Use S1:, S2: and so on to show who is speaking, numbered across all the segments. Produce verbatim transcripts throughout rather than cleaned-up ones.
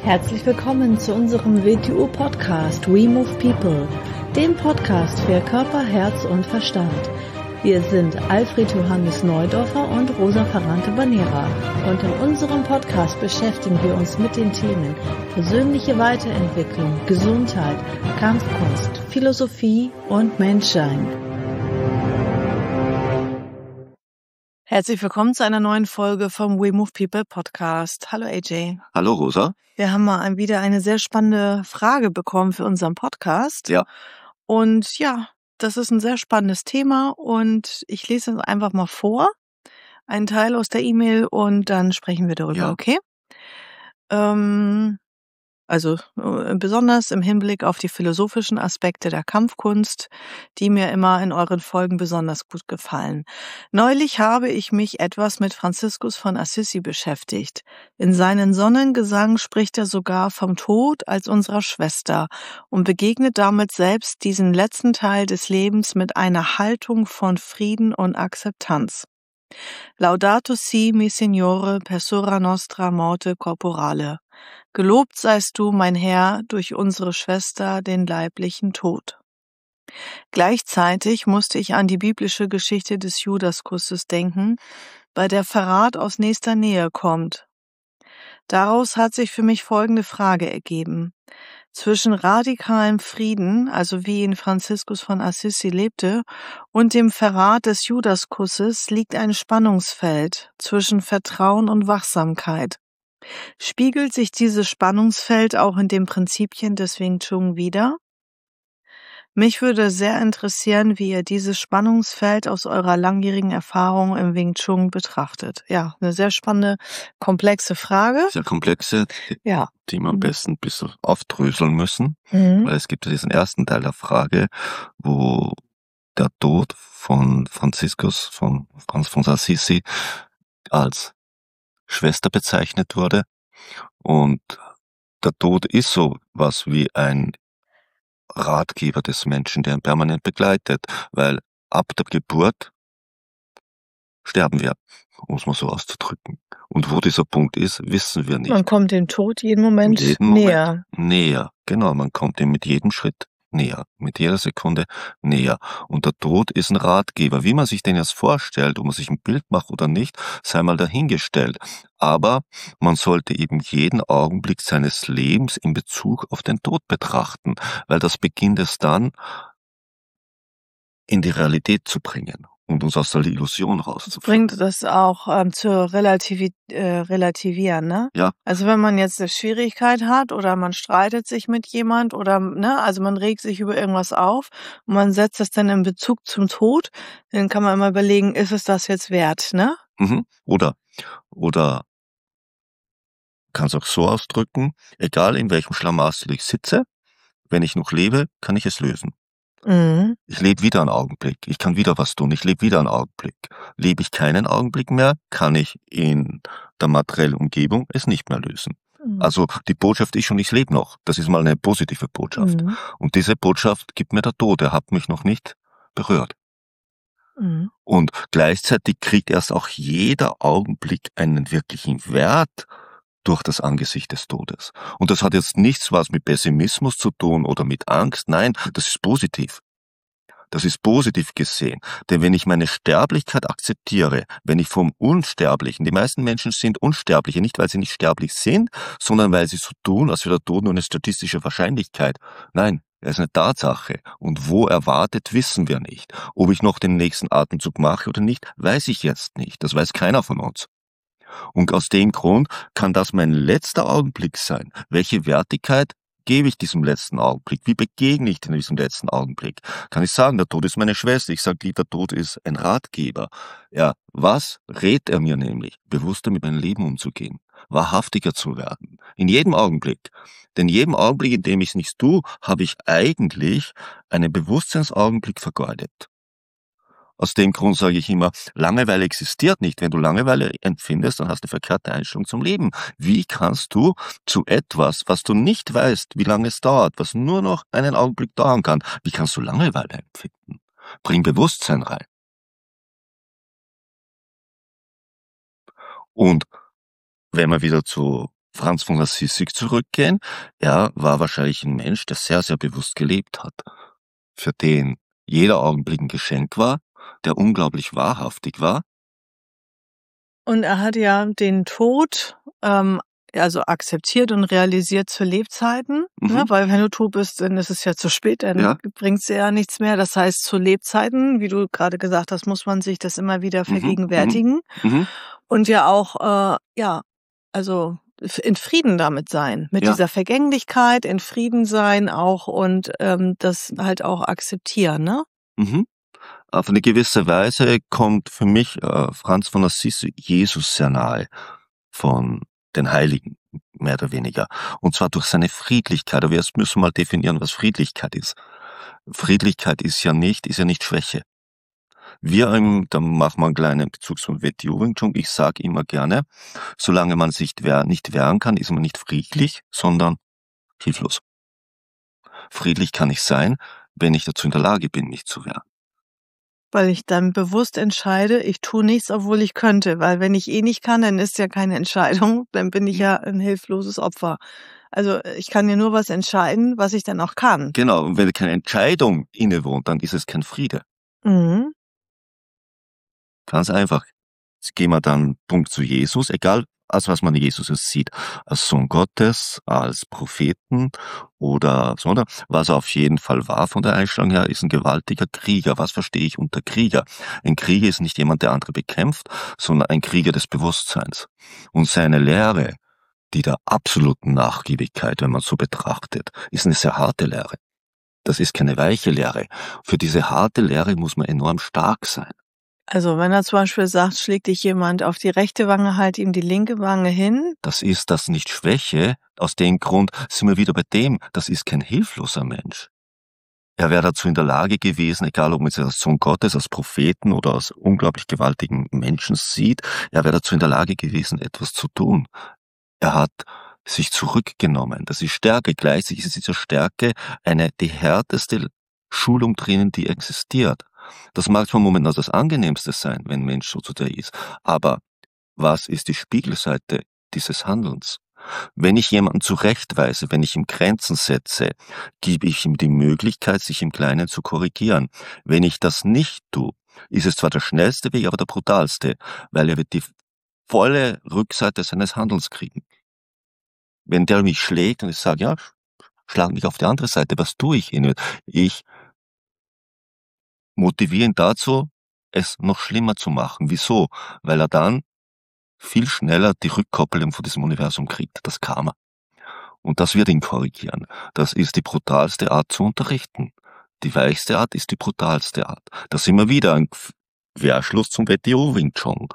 S1: Herzlich willkommen zu unserem W T U-Podcast We Move People, dem Podcast für Körper, Herz und Verstand. Wir sind Alfred Johannes Neudorfer und Rosa Ferrante-Banera und in unserem Podcast beschäftigen wir uns mit den Themen persönliche Weiterentwicklung, Gesundheit, Kampfkunst, Philosophie und Menschsein. Herzlich willkommen zu einer neuen Folge vom We Move People Podcast. Hallo A J.
S2: Hallo Rosa.
S1: Wir haben mal wieder eine sehr spannende Frage bekommen für unseren Podcast.
S2: Ja.
S1: Und ja, das ist ein sehr spannendes Thema und ich lese es einfach mal vor, einen Teil aus der E-Mail und dann sprechen wir darüber,
S2: Ja.
S1: okay? Ähm, also äh, besonders im Hinblick auf die philosophischen Aspekte der Kampfkunst, die mir immer in euren Folgen besonders gut gefallen. Neulich habe ich mich etwas mit Franziskus von Assisi beschäftigt. In seinen Sonnengesang spricht er sogar vom Tod als unserer Schwester und begegnet damit selbst diesen letzten Teil des Lebens mit einer Haltung von Frieden und Akzeptanz. Laudato si, mi Signore, per sora nostra morte corporale. Gelobt seist du, mein Herr, durch unsere Schwester den leiblichen Tod. Gleichzeitig musste ich an die biblische Geschichte des Judaskusses denken, bei der Verrat aus nächster Nähe kommt. Daraus hat sich für mich folgende Frage ergeben. Zwischen radikalem Frieden, also wie ihn Franziskus von Assisi lebte, und dem Verrat des Judaskusses liegt ein Spannungsfeld zwischen Vertrauen und Wachsamkeit. Spiegelt sich dieses Spannungsfeld auch in den Prinzipien des Wing Chun wider? Mich würde sehr interessieren, wie ihr dieses Spannungsfeld aus eurer langjährigen Erfahrung im Wing Chun betrachtet. Ja, eine sehr spannende, komplexe Frage.
S2: Sehr komplexe,
S1: Ja.
S2: die wir am
S1: Mhm.
S2: besten ein bisschen aufdröseln müssen,
S1: Mhm.
S2: weil es gibt ja diesen ersten Teil der Frage, wo der Tod von Franziskus von Franz von Assisi als Schwester bezeichnet wurde. Und der Tod ist so was wie ein Ratgeber des Menschen, der ihn permanent begleitet, weil ab der Geburt sterben wir, um es mal so auszudrücken. Und wo dieser Punkt ist, wissen wir nicht.
S1: Man kommt dem Tod jeden Moment
S2: jeden
S1: näher.
S2: Moment näher. Genau, man kommt ihm mit jedem Schritt näher, mit jeder Sekunde näher. Und der Tod ist ein Ratgeber. Wie man sich den jetzt vorstellt, ob man sich ein Bild macht oder nicht, sei mal dahingestellt. Aber man sollte eben jeden Augenblick seines Lebens in Bezug auf den Tod betrachten, weil das beginnt es dann, in die Realität zu bringen und uns aus der Illusion rauszubringen.
S1: Bringt das auch ähm, zur Relativi äh, Relativieren, ne?
S2: Ja.
S1: Also wenn man jetzt eine Schwierigkeit hat oder man streitet sich mit jemand oder, ne, also man regt sich über irgendwas auf und man setzt das dann in Bezug zum Tod, dann kann man immer überlegen, ist es das jetzt wert, ne?
S2: Mhm. Oder, oder kann es auch so ausdrücken, egal in welchem Schlamassel ich sitze, wenn ich noch lebe, kann ich es lösen.
S1: Mhm.
S2: Ich lebe wieder einen Augenblick, ich kann wieder was tun, ich lebe wieder einen Augenblick. Lebe ich keinen Augenblick mehr, kann ich in der materiellen Umgebung es nicht mehr lösen.
S1: Mhm.
S2: Also die Botschaft ist schon, ich lebe noch. Das ist mal eine positive Botschaft.
S1: Mhm.
S2: Und diese Botschaft gibt mir der Tod, er hat mich noch nicht berührt.
S1: Mhm.
S2: Und gleichzeitig kriegt erst auch jeder Augenblick einen wirklichen Wert durch das Angesicht des Todes. Und das hat jetzt nichts was mit Pessimismus zu tun oder mit Angst. Nein, das ist positiv. Das ist positiv gesehen. Denn wenn ich meine Sterblichkeit akzeptiere, wenn ich vom Unsterblichen, die meisten Menschen sind Unsterbliche, nicht weil sie nicht sterblich sind, sondern weil sie so tun, als wäre der Tod nur eine statistische Wahrscheinlichkeit. Nein, er ist eine Tatsache. Und wo er wartet, wissen wir nicht. Ob ich noch den nächsten Atemzug mache oder nicht, weiß ich jetzt nicht. Das weiß keiner von uns. Und aus dem Grund kann das mein letzter Augenblick sein. Welche Wertigkeit gebe ich diesem letzten Augenblick? Wie begegne ich diesem letzten Augenblick? Kann ich sagen, der Tod ist meine Schwester? Ich sage, der Tod ist ein Ratgeber. Ja, was rät er mir nämlich? Bewusster mit meinem Leben umzugehen, wahrhaftiger zu werden. In jedem Augenblick. Denn in jedem Augenblick, in dem ich es nicht tue, habe ich eigentlich einen Bewusstseinsaugenblick vergeudet. Aus dem Grund sage ich immer, Langeweile existiert nicht. Wenn du Langeweile empfindest, dann hast du eine verkehrte Einstellung zum Leben. Wie kannst du zu etwas, was du nicht weißt, wie lange es dauert, was nur noch einen Augenblick dauern kann, wie kannst du Langeweile empfinden? Bring Bewusstsein rein. Und wenn wir wieder zu Franz von Assisi zurückgehen. Er war wahrscheinlich ein Mensch, der sehr, sehr bewusst gelebt hat, für den jeder Augenblick ein Geschenk war, der unglaublich wahrhaftig war.
S1: Und er hat ja den Tod ähm, also akzeptiert und realisiert zu Lebzeiten,
S2: Mhm.
S1: ne? Weil wenn du tot bist, dann ist es ja zu spät, dann
S2: Ja.
S1: bringt's dir ja nichts mehr. Das heißt, zu Lebzeiten, wie du gerade gesagt hast, muss man sich das immer wieder
S2: Mhm,
S1: vergegenwärtigen
S2: Mhm.
S1: und ja auch, äh, ja, also f- in Frieden damit sein, mit
S2: Ja.
S1: dieser Vergänglichkeit, in Frieden sein auch und ähm, das halt auch akzeptieren, ne?
S2: Mhm. Auf eine gewisse Weise kommt für mich äh, Franz von Assisi Jesus sehr nahe von den Heiligen, mehr oder weniger. Und zwar durch seine Friedlichkeit. Aber jetzt müssen wir mal definieren, was Friedlichkeit ist. Friedlichkeit ist ja nicht, ist ja nicht Schwäche. Wir, ähm, da machen wir einen kleinen Bezug zum Wing Chun. Ich sage immer gerne, solange man sich wehr, nicht wehren kann, ist man nicht friedlich, sondern hilflos. Friedlich kann ich sein, wenn ich dazu in der Lage bin, mich zu wehren.
S1: Weil ich dann bewusst entscheide, ich tue nichts, obwohl ich könnte. Weil wenn ich eh nicht kann, dann ist ja keine Entscheidung, dann bin ich ja ein hilfloses Opfer. Also ich kann ja nur was entscheiden, was ich dann auch kann.
S2: Genau, und wenn keine Entscheidung innewohnt, dann ist es kein Friede.
S1: Mhm.
S2: Ganz einfach. Jetzt gehen wir dann Punkt zu Jesus, egal als was man Jesus sieht, als Sohn Gottes, als Propheten oder so, oder? Was er auf jeden Fall war von der Einstellung her, ist ein gewaltiger Krieger. Was verstehe ich unter Krieger? Ein Krieger ist nicht jemand, der andere bekämpft, sondern ein Krieger des Bewusstseins. Und seine Lehre, die der absoluten Nachgiebigkeit, wenn man so betrachtet, ist eine sehr harte Lehre. Das ist keine weiche Lehre. Für diese harte Lehre muss man enorm stark sein.
S1: Also wenn er zum Beispiel sagt, schlägt dich jemand auf die rechte Wange, halt ihm die linke Wange hin.
S2: Das ist das nicht Schwäche. Aus dem Grund sind wir wieder bei dem, das ist kein hilfloser Mensch. Er wäre dazu in der Lage gewesen, egal ob man es als Sohn Gottes, als Propheten oder als unglaublich gewaltigen Menschen sieht, er wäre dazu in der Lage gewesen, etwas zu tun. Er hat sich zurückgenommen. Das ist Stärke. Gleichzeitig ist dieser Stärke eine, die härteste Schulung drinnen, die existiert. Das mag vom Moment aus das Angenehmste sein, wenn ein Mensch so zu dir ist. Aber was ist die Spiegelseite dieses Handelns? Wenn ich jemanden zurechtweise, wenn ich ihm Grenzen setze, gebe ich ihm die Möglichkeit, sich im Kleinen zu korrigieren. Wenn ich das nicht tue, ist es zwar der schnellste Weg, aber der brutalste, weil er wird die volle Rückseite seines Handelns kriegen. Wenn der mich schlägt und ich sage, ja, schlag mich auf die andere Seite, was tue ich ihnen? Ich motiviere ihn dazu, es noch schlimmer zu machen. Wieso? Weil er dann viel schneller die Rückkopplung von diesem Universum kriegt, das Karma. Und das wird ihn korrigieren. Das ist die brutalste Art zu unterrichten. Die weichste Art ist die brutalste Art. Da sind wir wieder ein Querschluss zum W T O Wing Chun.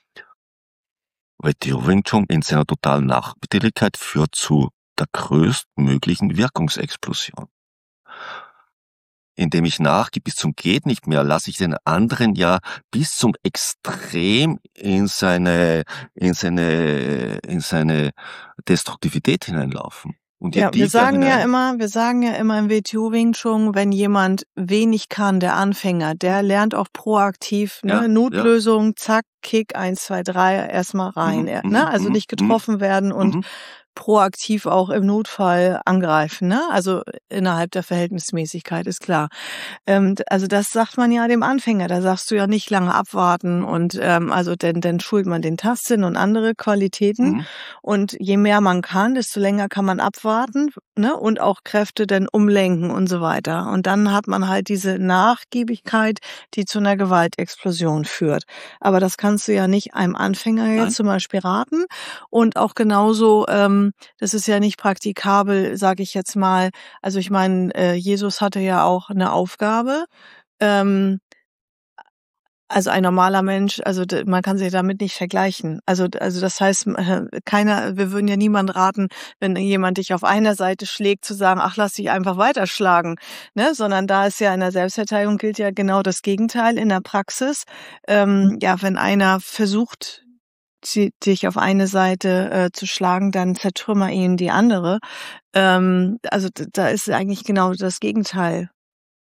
S2: W T O Wing Chun in seiner totalen Nachbildlichkeit führt zu der größtmöglichen Wirkungsexplosion. Indem ich nachgebe bis zum geht nicht mehr, lasse ich den anderen ja bis zum Extrem in seine, in seine, in seine Destruktivität hineinlaufen. Und je
S1: Ja, wir
S2: tiefer
S1: sagen ja
S2: hinein,
S1: immer, wir sagen ja immer im W T O Wing Chun, wenn jemand wenig kann, der Anfänger, der lernt auch proaktiv, ne,
S2: Ja, ja.
S1: Notlösung, zack, Kick, eins, zwei, drei, erstmal rein,
S2: Mhm,
S1: er-
S2: mhm,
S1: ne, also
S2: mhm,
S1: nicht getroffen werden und
S2: mhm.
S1: proaktiv auch im Notfall angreifen, ne, also innerhalb der Verhältnismäßigkeit, ist klar. Ähm, d- also das sagt man ja dem Anfänger, da sagst du ja nicht lange abwarten und ähm, also denn, dann schult man den Tastsinn und andere Qualitäten.
S2: Mhm.
S1: Und je mehr man kann, desto länger kann man abwarten, ne? Und auch Kräfte dann umlenken und so weiter. Und dann hat man halt diese Nachgiebigkeit, die zu einer Gewaltexplosion führt. Aber das kannst du ja nicht einem Anfänger jetzt
S2: Nein.
S1: zum Beispiel raten. Und auch genauso, ähm, das ist ja nicht praktikabel, sage ich jetzt mal. Also ich meine, äh, Jesus hatte ja auch eine Aufgabe. Ähm, also ein normaler Mensch, also d- man kann sich damit nicht vergleichen. Also d- also das heißt, äh, keiner, wir würden ja niemand raten, wenn jemand dich auf einer Seite schlägt, zu sagen, ach, lass dich einfach weiterschlagen, ne? Sondern da ist ja in der Selbstverteidigung gilt ja genau das Gegenteil in der Praxis. Ähm, ja, wenn einer versucht, sie- dich auf eine Seite äh, zu schlagen, dann zertrümmer ihn die andere. Ähm, also d- da ist eigentlich genau das Gegenteil.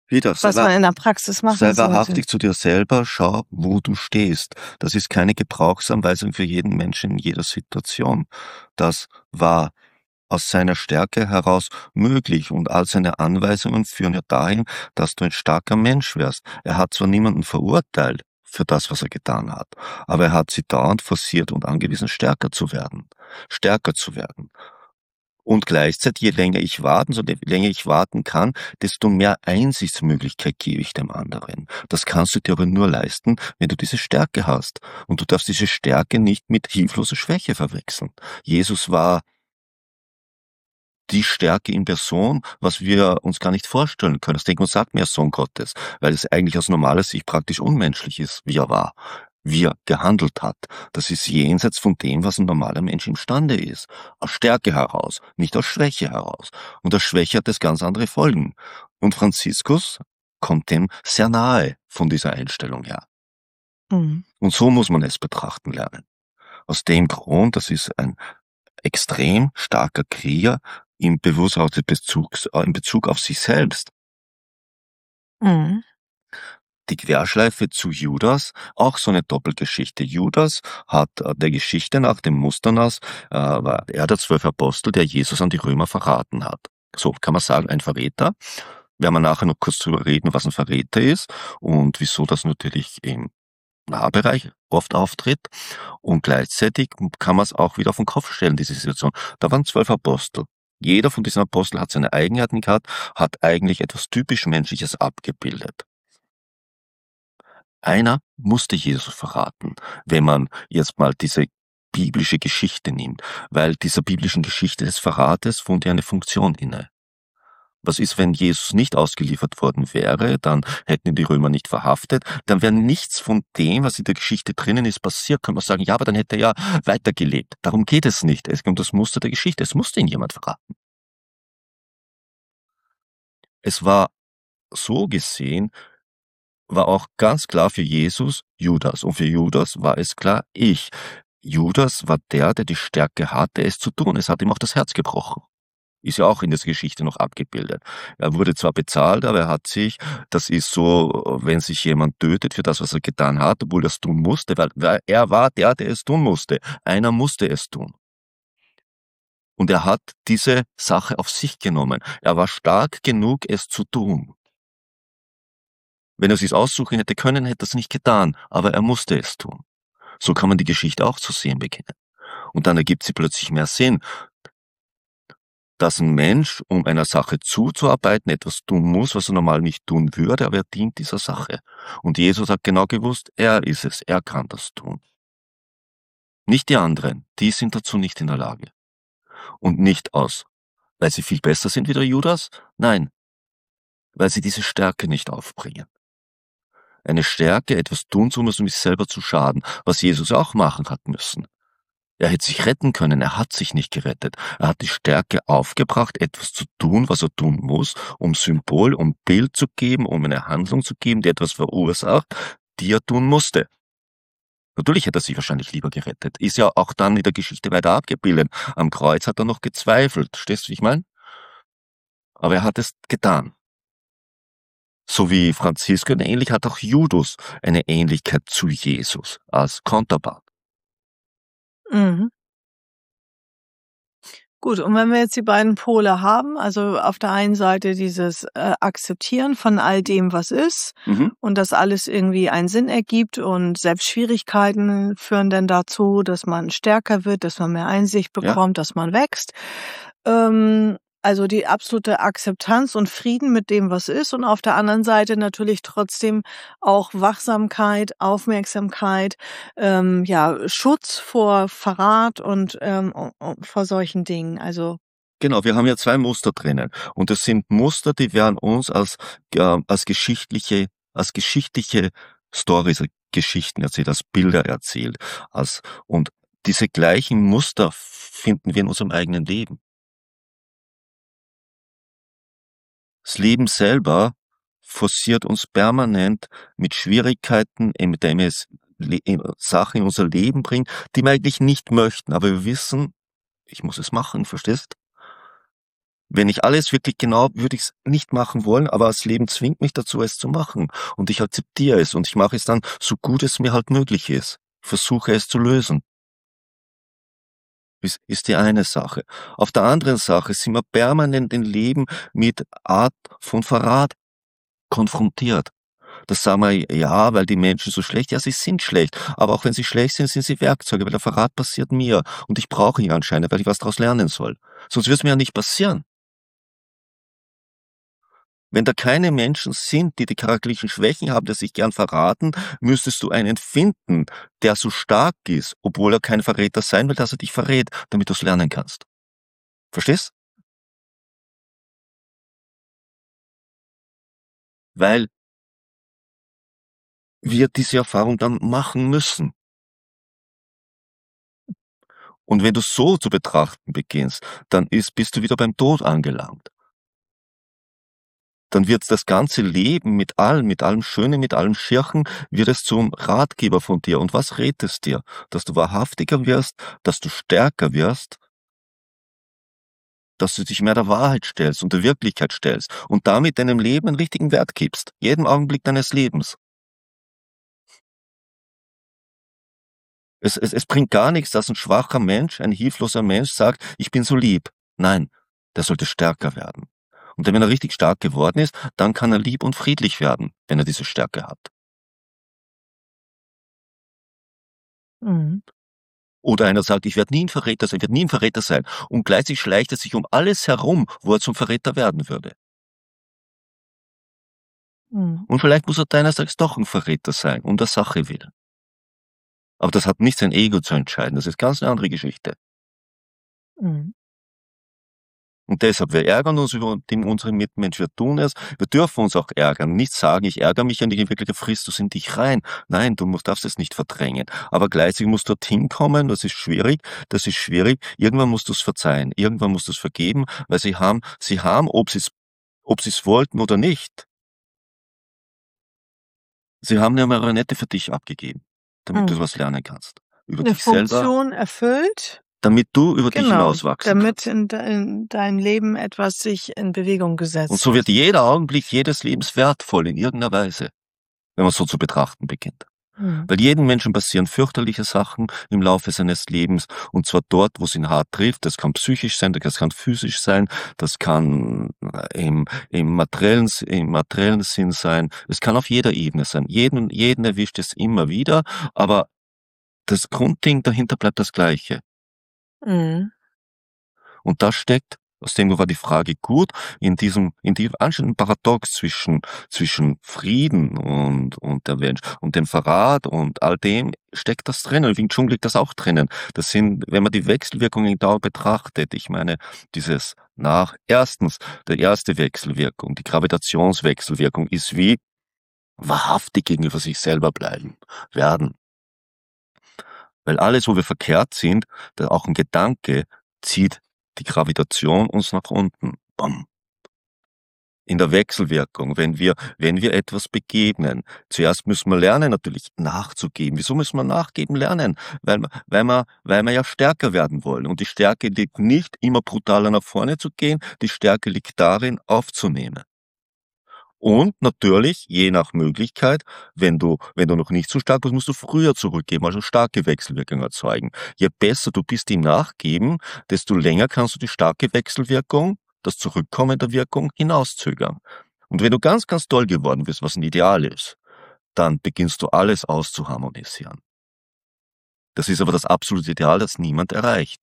S2: Wieder, sei
S1: was man
S2: wahr
S1: in der Praxis machen
S2: sei
S1: sollte.
S2: wahrhaftig zu dir selber, schau, wo du stehst. Das ist keine Gebrauchsanweisung für jeden Menschen in jeder Situation. Das war aus seiner Stärke heraus möglich und all seine Anweisungen führen ja dahin, dass du ein starker Mensch wirst. Er hat zwar niemanden verurteilt für das, was er getan hat, aber er hat sie dauernd forciert und angewiesen, stärker zu werden. Stärker zu werden. Und gleichzeitig, je länger ich warten, so je länger ich warten kann, desto mehr Einsichtsmöglichkeit gebe ich dem anderen. Das kannst du dir aber nur leisten, wenn du diese Stärke hast. Und du darfst diese Stärke nicht mit hilfloser Schwäche verwechseln. Jesus war die Stärke in Person, was wir uns gar nicht vorstellen können. Das denkt man, sagt mir Sohn Gottes, weil es eigentlich aus normaler Sicht praktisch unmenschlich ist, wie er war, wie er gehandelt hat. Das ist jenseits von dem, was ein normaler Mensch imstande ist. Aus Stärke heraus, nicht aus Schwäche heraus. Und aus Schwäche hat es ganz andere Folgen. Und Franziskus kommt dem sehr nahe von dieser Einstellung her.
S1: Mhm.
S2: Und so muss man es betrachten lernen. Aus dem Grund, das ist ein extrem starker Krieger im Bewusstsein Bezugs, in Bezug auf sich selbst.
S1: Mhm.
S2: Die Querschleife zu Judas, auch so eine Doppelgeschichte. Judas hat äh, der Geschichte nach dem Muster nach, äh, war er der zwölf Apostel, der Jesus an die Römer verraten hat. So kann man sagen, ein Verräter. Werden wir nachher noch kurz drüber reden, was ein Verräter ist und wieso das natürlich im Nahbereich oft auftritt. Und gleichzeitig kann man es auch wieder auf den Kopf stellen, diese Situation. Da waren zwölf Apostel. Jeder von diesen Aposteln hat seine Eigenheiten gehabt, hat eigentlich etwas typisch Menschliches abgebildet. Einer musste Jesus verraten, wenn man jetzt mal diese biblische Geschichte nimmt, weil dieser biblischen Geschichte des Verrates wohnt ja eine Funktion inne. Was ist, wenn Jesus nicht ausgeliefert worden wäre, dann hätten ihn die Römer nicht verhaftet, dann wäre nichts von dem, was in der Geschichte drinnen ist, passiert. Kann man sagen, ja, aber dann hätte er ja weitergelebt. Darum geht es nicht. Es geht um das Muster der Geschichte. Es musste ihn jemand verraten. Es war so gesehen, war auch ganz klar für Jesus Judas. Und für Judas war es klar, ich. Judas war der, der die Stärke hatte, es zu tun. Es hat ihm auch das Herz gebrochen. Ist ja auch in der Geschichte noch abgebildet. Er wurde zwar bezahlt, aber er hat sich, das ist so, wenn sich jemand tötet für das, was er getan hat, obwohl er es tun musste, weil er war der, der es tun musste. Einer musste es tun. Und er hat diese Sache auf sich genommen. Er war stark genug, es zu tun. Wenn er es sich aussuchen hätte können, hätte er es nicht getan, aber er musste es tun. So kann man die Geschichte auch zu sehen beginnen. Und dann ergibt sie plötzlich mehr Sinn, dass ein Mensch, um einer Sache zuzuarbeiten, etwas tun muss, was er normal nicht tun würde, aber er dient dieser Sache. Und Jesus hat genau gewusst, er ist es, er kann das tun. Nicht die anderen, die sind dazu nicht in der Lage. Und nicht aus, weil sie viel besser sind wie der Judas, nein, weil sie diese Stärke nicht aufbringen. Eine Stärke, etwas tun zu müssen, um sich selber zu schaden, was Jesus auch machen hat müssen. Er hätte sich retten können, er hat sich nicht gerettet. Er hat die Stärke aufgebracht, etwas zu tun, was er tun muss, um Symbol, um Bild zu geben, um eine Handlung zu geben, die etwas verursacht, die er tun musste. Natürlich hätte er sich wahrscheinlich lieber gerettet. Ist ja auch dann in der Geschichte weiter abgebildet. Am Kreuz hat er noch gezweifelt. Verstehst du, wie ich meine? Aber er hat es getan. So wie Franziskus und ähnlich hat auch Judas eine Ähnlichkeit zu Jesus als Konterpart.
S1: Mhm. Gut, und wenn wir jetzt die beiden Pole haben, also auf der einen Seite dieses äh, Akzeptieren von all dem, was ist,
S2: Mhm.
S1: und dass alles irgendwie einen Sinn ergibt und selbst Schwierigkeiten führen dann dazu, dass man stärker wird, dass man mehr Einsicht
S2: Ja.
S1: bekommt, dass man wächst. Ähm, also die absolute Akzeptanz und Frieden mit dem, was ist, und auf der anderen Seite natürlich trotzdem auch Wachsamkeit, Aufmerksamkeit, ähm, ja, Schutz vor Verrat und, ähm, u- u- vor solchen Dingen. Also,
S2: Genau, wir haben ja zwei Muster drinnen. Und das sind Muster, die werden uns als, äh, als geschichtliche, als geschichtliche Stories, Geschichten erzählt, als Bilder erzählt. Als, und diese gleichen Muster finden wir in unserem eigenen Leben. Das Leben selber forciert uns permanent mit Schwierigkeiten, indem es Le- in- Sachen in unser Leben bringt, die wir eigentlich nicht möchten, aber wir wissen, ich muss es machen, verstehst? Wenn ich alles wirklich genau, würde ich es nicht machen wollen, aber das Leben zwingt mich dazu, es zu machen. Und ich akzeptiere es und ich mache es dann so gut es mir halt möglich ist. Versuche es zu lösen. Ist, ist die eine Sache. Auf der anderen Sache sind wir permanent im Leben mit Art von Verrat konfrontiert. Das sagen wir, ja, weil die Menschen so schlecht, ja, sie sind schlecht. Aber auch wenn sie schlecht sind, sind sie Werkzeuge, weil der Verrat passiert mir. Und ich brauche ihn anscheinend, weil ich was daraus lernen soll. Sonst wird es mir ja nicht passieren. Wenn da keine Menschen sind, die die charakterlichen Schwächen haben, die sich gern verraten, müsstest du einen finden, der so stark ist, obwohl er kein Verräter sein will, dass er dich verrät, damit du es lernen kannst. Verstehst? Weil wir diese Erfahrung dann machen müssen. Und wenn du so zu betrachten beginnst, dann ist, bist du wieder beim Tod angelangt. Dann wird das ganze Leben mit allem, mit allem Schönen, mit allem Schirchen, wird es zum Ratgeber von dir. Und was rät es dir? Dass du wahrhaftiger wirst, dass du stärker wirst, dass du dich mehr der Wahrheit stellst und der Wirklichkeit stellst und damit deinem Leben einen richtigen Wert gibst, jedem Augenblick deines Lebens. Es, es, es bringt gar nichts, dass ein schwacher Mensch, ein hilfloser Mensch sagt, ich bin so lieb. Nein, der sollte stärker werden. Und wenn er richtig stark geworden ist, dann kann er lieb und friedlich werden, wenn er diese Stärke hat.
S1: Mhm.
S2: Oder einer sagt, ich werde nie ein Verräter sein, ich werde nie ein Verräter sein. Und gleichzeitig schleicht er sich um alles herum, wo er zum Verräter werden würde.
S1: Mhm.
S2: Und vielleicht muss er deinerseits doch ein Verräter sein, um der Sache willen. Aber das hat nicht sein Ego zu entscheiden, das ist ganz eine andere Geschichte.
S1: Mhm.
S2: Und deshalb, wir ärgern uns über den, unseren Mitmenschen, wir tun es, wir dürfen uns auch ärgern. Nicht sagen, ich ärgere mich und ich wirklich frisst du in dich rein. Nein, du musst, darfst es nicht verdrängen. Aber gleichzeitig musst du dorthin kommen, das ist schwierig, das ist schwierig. Irgendwann musst du es verzeihen, irgendwann musst du es vergeben, weil sie haben, sie haben, ob sie es, ob sie es wollten oder nicht, sie haben eine Marionette für dich abgegeben, damit
S1: Mhm.
S2: du was lernen kannst. Über
S1: Eine
S2: dich selber,
S1: Funktion erfüllt,
S2: damit du über dich
S1: genau,
S2: hinauswachsen
S1: damit
S2: kannst.
S1: in, de, in deinem Leben etwas sich in Bewegung gesetzt
S2: Und so wird
S1: hat.
S2: jeder Augenblick jedes Lebens wertvoll in irgendeiner Weise, wenn man so zu betrachten beginnt.
S1: Mhm.
S2: Weil jedem Menschen passieren fürchterliche Sachen im Laufe seines Lebens, und zwar dort, wo es ihn hart trifft. Das kann psychisch sein, das kann physisch sein, das kann im, im, materiellen, im materiellen Sinn sein, es kann auf jeder Ebene sein. Jeden, jeden erwischt es immer wieder, aber das Grundding dahinter bleibt das Gleiche.
S1: Mhm.
S2: Und das steckt, aus dem war die Frage gut, in diesem, in diesem anscheinenden Paradox zwischen, zwischen Frieden und, und der Mensch und dem Verrat und all dem steckt das drinnen. Wing Chun liegt das auch drinnen. Das sind, wenn man die Wechselwirkungen da betrachtet, ich meine, dieses nach, erstens, der erste Wechselwirkung, die Gravitationswechselwirkung ist wie wahrhaftig gegenüber sich selber bleiben, werden. Weil alles, wo wir verkehrt sind, da auch ein Gedanke zieht die Gravitation uns nach unten. Bam. In der Wechselwirkung, wenn wir, wenn wir etwas begegnen. Zuerst müssen wir lernen, natürlich nachzugeben. Wieso müssen wir nachgeben lernen? Weil, weil wir, weil wir ja stärker werden wollen. Und die Stärke liegt nicht immer brutaler nach vorne zu gehen. Die Stärke liegt darin, aufzunehmen. Und natürlich, je nach Möglichkeit, wenn du, wenn du noch nicht so stark bist, musst du früher zurückgeben, also starke Wechselwirkung erzeugen. Je besser du bist im Nachgeben, desto länger kannst du die starke Wechselwirkung, das Zurückkommen der Wirkung, hinauszögern. Und wenn du ganz, ganz toll geworden bist, was ein Ideal ist, dann beginnst du alles auszuharmonisieren. Das ist aber das absolute Ideal, das niemand erreicht.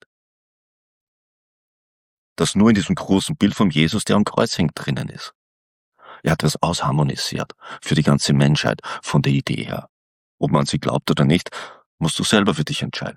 S2: Das nur in diesem großen Bild von Jesus, der am Kreuz hängt, drinnen ist. Er hat das ausharmonisiert für die ganze Menschheit von der Idee her. Ob man sie glaubt oder nicht, musst du selber für dich entscheiden.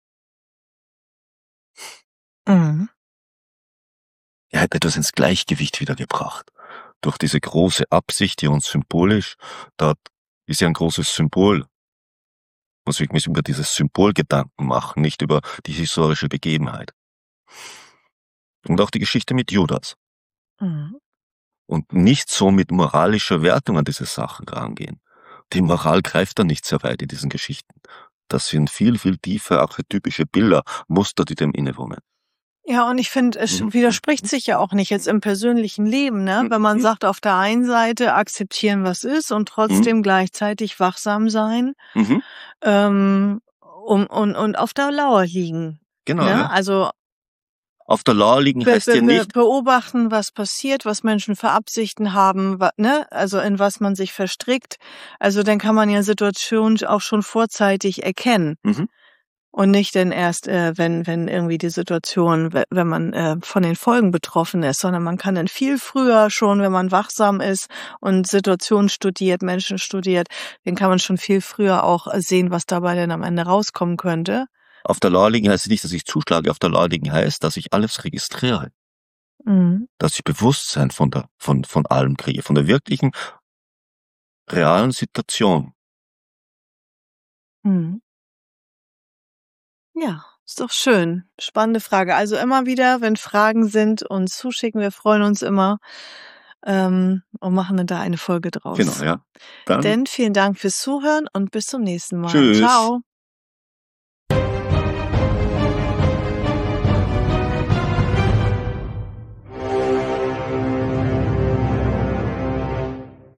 S1: Mhm.
S2: Er hat etwas ins Gleichgewicht wiedergebracht. Durch diese große Absicht, die uns symbolisch, dort ist ja ein großes Symbol. Muss ich mich über dieses Symbol Gedanken machen, nicht über die historische Begebenheit. Und auch die Geschichte mit Judas.
S1: Mhm.
S2: Und nicht so mit moralischer Wertung an diese Sachen rangehen. Die Moral greift da nicht sehr weit in diesen Geschichten. Das sind viel, viel tiefe archetypische Bilder, Muster, die dem innewohnen.
S1: Ja, und ich finde, es
S2: Mhm.
S1: widerspricht sich ja auch nicht jetzt im persönlichen Leben, ne? Wenn man
S2: Mhm.
S1: sagt, auf der einen Seite akzeptieren, was ist und trotzdem
S2: Mhm.
S1: gleichzeitig wachsam sein,
S2: Mhm.
S1: ähm, um, und, und auf der Lauer liegen,
S2: Genau,
S1: ne?
S2: ja.
S1: Also
S2: Auf der Lauer liegen
S1: be,
S2: heißt
S1: be,
S2: ja
S1: be,
S2: nicht,
S1: beobachten, was passiert, was Menschen für Absichten haben, wa, ne? Also in was man sich verstrickt. Also dann kann man ja Situationen auch schon vorzeitig erkennen.
S2: mhm.
S1: Und nicht denn erst, äh, wenn wenn irgendwie die Situation, we wenn man, äh, von den Folgen betroffen ist, sondern man kann dann viel früher schon, wenn man wachsam ist und Situationen studiert, Menschen studiert, dann kann man schon viel früher auch äh, sehen, was dabei denn am Ende rauskommen könnte.
S2: Auf der Lauer liegen heißt nicht, dass ich zuschlage. Auf der Lauer liegen heißt, dass ich alles registriere.
S1: Mhm.
S2: Dass ich Bewusstsein von der, von, von allem kriege. Von der wirklichen, realen Situation.
S1: Mhm. Ja, ist doch schön. Spannende Frage. Also immer wieder, wenn Fragen sind, uns zuschicken. Wir freuen uns immer, ähm, und machen dann da eine Folge
S2: Genau,
S1: draus.
S2: ja. Dann
S1: Denn vielen Dank fürs Zuhören und bis zum nächsten Mal.
S2: tschüss.
S1: Ciao.